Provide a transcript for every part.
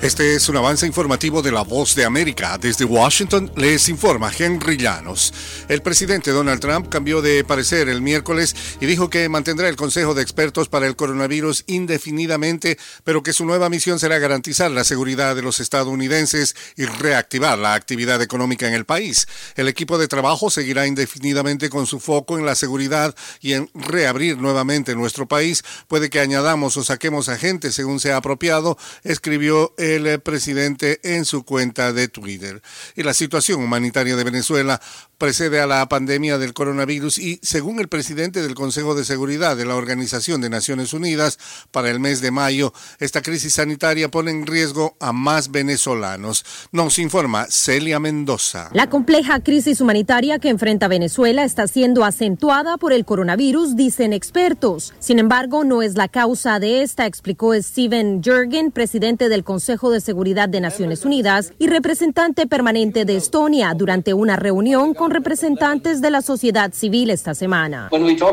Este es un avance informativo de La Voz de América. Desde Washington les informa Henry Llanos. El presidente Donald Trump cambió de parecer el miércoles y dijo que mantendrá el Consejo de Expertos para el Coronavirus indefinidamente, pero que su nueva misión será garantizar la seguridad de los estadounidenses y reactivar la actividad económica en el país. El equipo de trabajo seguirá indefinidamente con su foco en la seguridad y en reabrir nuevamente nuestro país. Puede que añadamos o saquemos a gente según sea apropiado, escribió el presidente en su cuenta de Twitter. Y la situación humanitaria de Venezuela precede a la pandemia del coronavirus y, según el presidente del Consejo de Seguridad de la Organización de Naciones Unidas, para el mes de mayo, esta crisis sanitaria pone en riesgo a más venezolanos. Nos informa Celia Mendoza. La compleja crisis humanitaria que enfrenta Venezuela está siendo acentuada por el coronavirus, dicen expertos. Sin embargo, no es la causa de esta, explicó Steven Jurgen, presidente del Consejo de Seguridad de Naciones Unidas y representante permanente de Estonia, durante una reunión con representantes de la sociedad civil esta semana.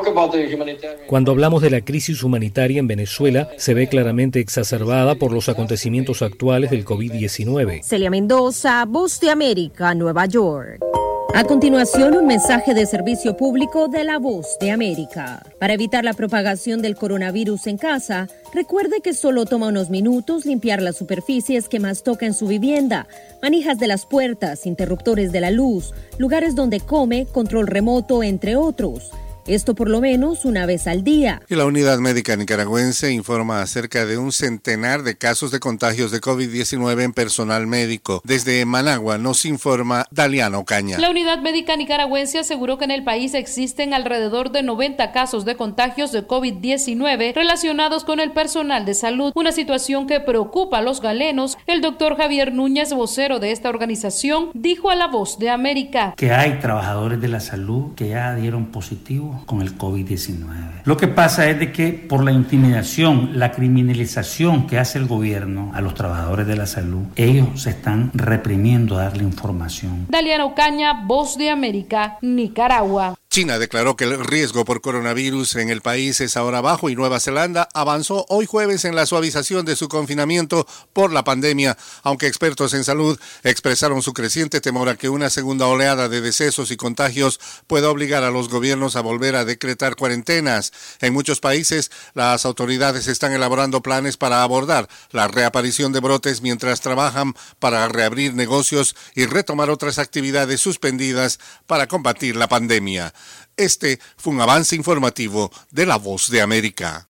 Cuando hablamos de la crisis humanitaria en Venezuela, se ve claramente exacerbada por los acontecimientos actuales del COVID-19. Celia Mendoza, Voz de América, Nueva York. A continuación, un mensaje de servicio público de La Voz de América. Para evitar la propagación del coronavirus en casa, recuerde que solo toma unos minutos limpiar las superficies que más toca en su vivienda, manijas de las puertas, interruptores de la luz, lugares donde come, control remoto, entre otros. Esto por lo menos una vez al día. Y la Unidad Médica Nicaragüense informa acerca de un centenar de casos de contagios de COVID-19 en personal médico. Desde Managua nos informa Daliana Ocaña. La Unidad Médica Nicaragüense aseguró que en el país existen alrededor de 90 casos de contagios de COVID-19 relacionados con el personal de salud, una situación que preocupa a los galenos. El doctor Javier Núñez, vocero de esta organización, dijo a La Voz de América que hay trabajadores de la salud que ya dieron positivo con el COVID-19. Lo que pasa es de que por la intimidación, la criminalización que hace el gobierno a los trabajadores de la salud, ellos se están reprimiendo a darle información. Daliana Ocaña, Voz de América, Nicaragua. China declaró que el riesgo por coronavirus en el país es ahora bajo y Nueva Zelanda avanzó hoy jueves en la suavización de su confinamiento por la pandemia, aunque expertos en salud expresaron su creciente temor a que una segunda oleada de decesos y contagios pueda obligar a los gobiernos a volver a decretar cuarentenas. En muchos países, las autoridades están elaborando planes para abordar la reaparición de brotes mientras trabajan para reabrir negocios y retomar otras actividades suspendidas para combatir la pandemia. Este fue un avance informativo de La Voz de América.